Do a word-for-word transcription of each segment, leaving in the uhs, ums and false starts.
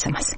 თემას.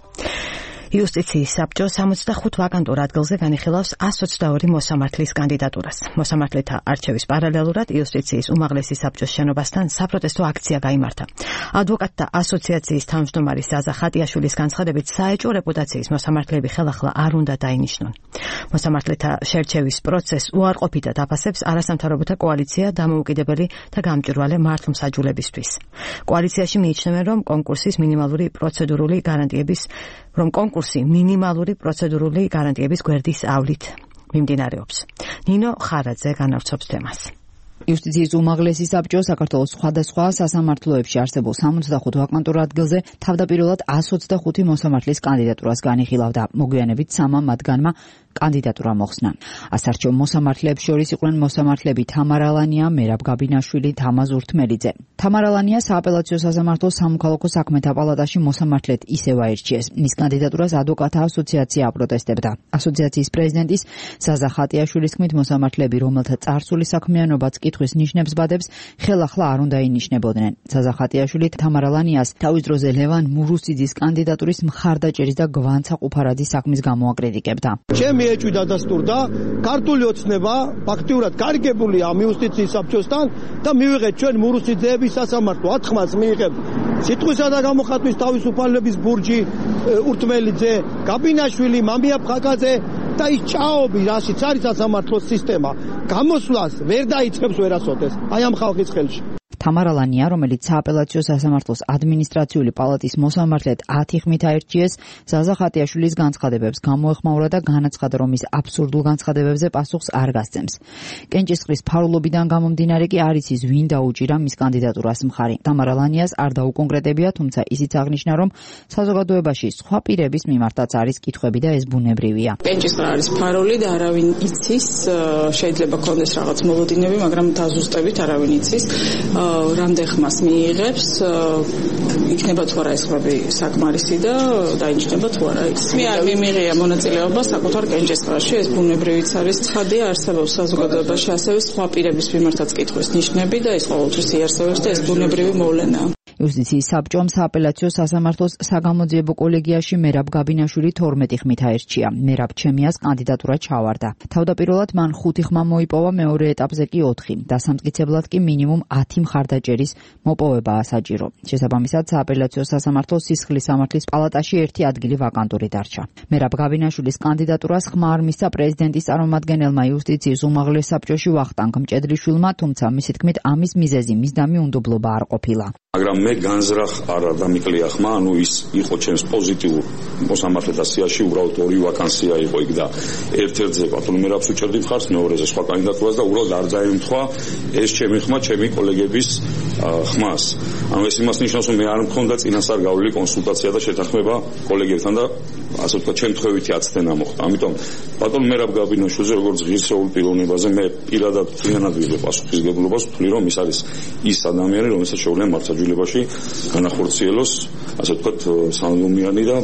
იუსტიციის საბჭო სამოცდახუთ ვაკანტურ ადგილზე განიხილავს ას ოცდაორი მოსამართლის კანდიდატურას. მოსამართლეთა არჩევის პარალელურად იუსტიციის უმაღლესი საბჭოს შენობასთან საპროტესტო აქცია გაიმართა. ადვოკატთა ასოციაციის თავმჯდომარე ზაზა ხატიაშვილის განცხადებით, საეჭვო რეპუტაციის მოსამართლეები ხელახლა არ უნდა დაინიშნონ. მოსამართლეთა შერჩევის პროცესს უარყოფითად აფასებს არასამთავრობოთა კოალიცია დამოუკიდებელი და გამჭვირვალე მართლმსაჯულებისთვის. კოალიციაში მიიჩნევენ, რომ კონკურსის მინიმალური პროცედურული გარანტიების რომ კონკურსი მინიმალური პროცედურული გარანტიების გვერდის ავლით მიმდინარეობს. ნინო ხარაძე განავრცობს თემას. იუსტიციის უმაღლესი საბჭო საქართველოს სხვადასხვა სასამართლოებში არსებულ სამოცდახუთ ვაკანტურ ადგილზე თავდაპირველად ას ოცდახუთი მოსამართლის კანდიდატურას განიხილავდა. მოგვიანებით სამა მათგანმა კანდიდატურა მოხსნა. ასარჩევ მოსამართლეებს შორის იყვნენ მოსამართლეები თამარ ალანია, მერაბ გაბინაშვილი, თამაზ ურთმელიძე. თამარ ალანია სააპელაციო სასამართლოს სამოქალაქო საქმეთა პალატაში მოსამართლედ ისევ აირჩიეს. მის კანდიდატურას ადვოკატთა ასოციაცია აპროტესტებდა. ასოციაციის პრეზიდენტის ზაზა ხატიაშვილის თქმით, მოსამართლეები, რომელთა წარსული საქმიანობაც კითხვის ნიშნებს ბადებს, ხელახლა არ უნდა ინიშნებოდნენ. ზაზა ხატიაშვილი თამარ ალანიას თავის დროზე ლევან მურუსიძის კანდიდატურის მხარდაჭერის და გვანცაყუფარადი საქმის გამო აკრიტიკებდა. ეჭვი დადასტურდა ქართული ოცნება ფაქტიურად გარიგებულია ამ იუსტიციის საბჭოსთან და მივიღეთ ჩვენ მურუსიძეების სასამართლო ათხმას მიიღებთ სიტყვისა და გამოხატვის თავისუფლების ბურჯი ურთმელიძე, გაბინაშვილი, მამია ფხაკაძე და ის ჭაობი, რაშიც არის სასამართლოს სისტემა, გამოსვლას ვერ დაიწყებს ვერასოდეს აი ამ ხალხის ხელში. თამარ ალანია, რომელიც სააპელაციო სასამართლოს ადმინისტრაციული პალატის მოსამართლედ ათი ხმით აირჩიეს, ზაზა ხატიაშვილის განცხადებებს გამოეხმაურა და განაცხადა, რომ ის აბსურდულ განცხადებებზე პასუხს არ გასცემს. კენჭისყრის ფარულობიდან გამომდინარე კი არ იცის, ვინ დაუჭირა მის კანდიდატურას მხარი. თამარ ალანიას არ დაუკონკრეტებია, თუმცა ისიც აღნიშნა, რომ საზოგადოებაში სხვა პირების მიმართაც არის კითხვები და ეს ბუნებრივია. კენჭისყრა არის ფარული და არავინ იცის, შეიძლება ქონდეს რაღაც მოლოდინები, მაგრამ დაზუსტებით არავინ იცის. რამდენ ხმას მიიღებს, იქნება თუ არა ეს ხმები საკმარისი და დაინიშნება თუ არა ის. მე არ მიმიღია მონაწილეობა საკუთარ კენჭისყრაში, ეს ბუნებრივიც არის. ცხადია, არსებობს საზოგადოებაში ასევე სხვა პირების მიმართაც კითხვის ნიშნები და ეს ყოველთვის იარსებებს და ეს ბუნებრივი მოვლენაა. იუსტიციის საბჭომ სააპელაციო სასამართლოს საგამოძიებო კოლეგიაში მერაბ გაბინაშვილი თორმეტი ხმით აირჩია. მერაბ ჩემიას კანდიდატურა ჩავარდა. თავდაპირველად მან ხუთი ხმა მოიპოვა, მეორე ეტაპზე კი ოთხი. დასამტკიცებლად კი მინიმუმ ათი მხარდაჭერის მოპოვებაა საჭირო. შესაბამისად, სააპელაციო სასამართლოს სისხლის სამართლის პალატაში ერთი ადგილი ვაკანტური დარჩა. მერაბ გაბინაშვილის კანდიდატურას ხმა არ მისცა პრეზიდენტის წარმომადგენელმა იუსტიციის უმაღლეს საბჭოში ვახტანგ მჭედლიშვილმა, თუმცა მისი თქმით, ამის მიზეზი მისდამი უნდობლობა არ ყოფილა. მაგრამ მე განზრახ არ დამიკლია ხმა, ანუ ის იყო ჩემს პოზიტიურ მოსამართლეთა სიაში, უბრალოდ ორი ვაკანსია იყო იქ და ერთ-ერთზე პატონ მერაბს უჭერდი მხარს, მეორეზე სხვა კანდიდატურას და უბრალოდ არ დაემთხვა ეს ჩემი ხმა, ჩემი კოლეგების ხმას. ანუ ეს იმას ნიშნავს, რომ მე არ მქონდა წინასწარ გავლილი კონსულტაცია და შეთანხმება კოლეგებთან და ასე ვთქვათ, ჩემთხვევითი აცდენა მოხდა. ამიტომ პატონ მერაბ გაბინაშვილზე როგორც ღირსეულ პიროვნებაზე მე პირადად მთლიანად ვიღებ პასუხისმგებლობას, ვთვლი, რომ ის არის ის ადამიანი, რომელსაც შეუძლია მართლმსაჯულებაში განახორციელოს, ასე ვთქვათ, სანადომიანი და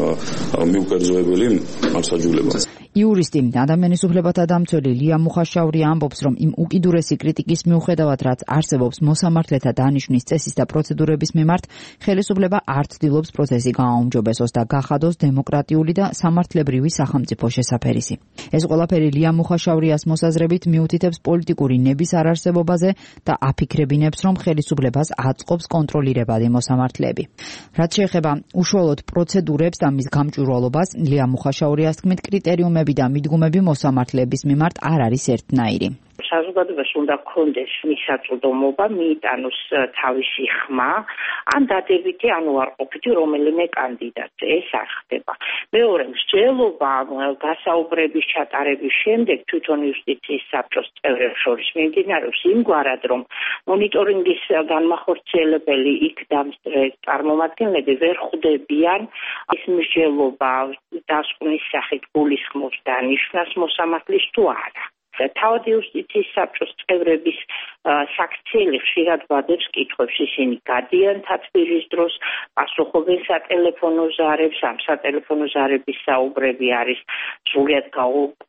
მიუკერძოებელი მართლმსაჯულება. იურისტი, ადამიანის უფლებათა დამცველი ლია მუხაშაური ამბობს, რომ იმ უკიდურესი კრიტიკის მიუხედავად, რაც არსებობს მოსამართლეთა დანიშვნის წესის და პროცედურების მიმართ, ხელისუფლება არ ცდილობს პროცესი გააუმჯობესოს და გახადოს დემოკრატიული და სამართლებრივი სახელმწიფო შესაფერისი. ეს ყველაფერი ლია მუხაშაურიას მოსაზრებით მიუთითებს პოლიტიკური ნების არარსებობაზე და აფიქრებინებს, რომ ხელისუფლებას აწყობს კონტროლირებადი მოსამართლეები. რაც შეეხება უშუალოდ პროცედურებს და მის გამჭვირვალობას, ლია მუხაშაურიას თქმით, კრიტერიუმები და მიდგომები მოსამართლეების მიმართ არ არის ერთნაირი. საზოგადოებას უნდა გქონდეს მისაწვდომობა, მიიტანოს თავისი ხმა, ან დადებითი, ან უარყოფითი რომელიმე კანდიდატზე. ეს არ ხდება. მეორე, მსჯელობა გასაუბრების ჩატარების შემდეგ თვითონ იუსტიციის საბჭოს წევრებს შორის მიმდინარეობს იმგვარად, რომ მონიტორინგის განმახორციელებელი იქ დამსწრე წარმომადგენლები ვერ ხვდებიან ეს მსჯელობა დასკვნის სახით გულისხმობს დანიშვნას მოსამართლის თუ არა. თავად იუსტიციის საბჭოს წევრების საქციელი ხშირად ვადებს კითხვებს, ისინი გადიან თათბირის დროს, პასუხობენ სატელეფონო ზარებს, ამ სატელეფონო ზარების საუბრები არის სრულიად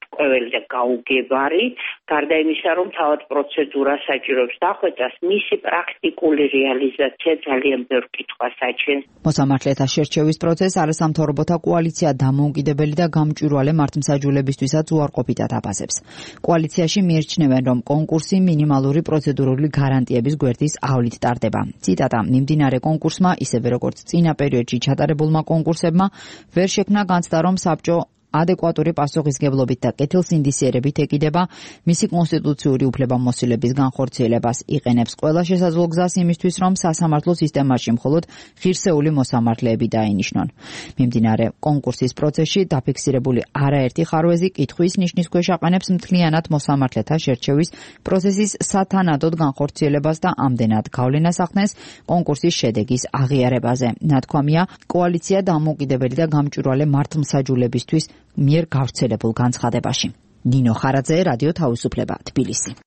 გარკვეველი და გაუგებარი, გარდა იმისა, რომ თავად პროცედურა საჭიროებს დახვეწას, მისი პრაქტიკული რეალიზაცია ძალიან ბევრ კითხვას აჩენს. მოსამართლეთა შერჩევის პროცესს არასამთავრობოთა კოალიცია დამოუკიდებელი და გამჭვირვალე მართლმსაჯულებისთვისაც უარყოფითად აფასებს. კოალიციაში მიიჩნევენ, რომ კონკურსი მინიმალური პროცედურული გარანტიების გვერდის ავლით ტარდება. ციტატა: მიმდინარე კონკურსმა, ისევე როგორც წინა პერიოდში ჩატარებულმა კონკურსებმა, ვერ შექმნა განცდა, რომ საბჭო ადეკვატური პასუხისგებლობით და კეთილსინდისიერებით ეკიდება მისი კონსტიტუციური უფლებამოსილების განხორციელებას, იყენებს ყველა შესაძლო გზას იმისთვის, რომ სასამართლო სისტემაში მხოლოდ ღირსეული მოსამართლეები დაინიშნონ. მიმდინარე კონკურსის პროცესში დაფიქსირებული არაერთი ხარვეზი კითხვის ნიშნის ქვეშ აყენებს მთლიანად მოსამართლეთა შერჩევის პროცესის სათანადოდ განხორციელებას და ამდენად გავლენას ახდენს კონკურსის შედეგის აღიარებაზე. ნათქვამია, კოალიცია დამოუკიდებელი და გამჭვირვალე მართლმსაჯულებისთვის მიერ გავრცელებულ განცხადებაში. ნინო ხარაძე, რადიო თავისუფლება, თბილისი.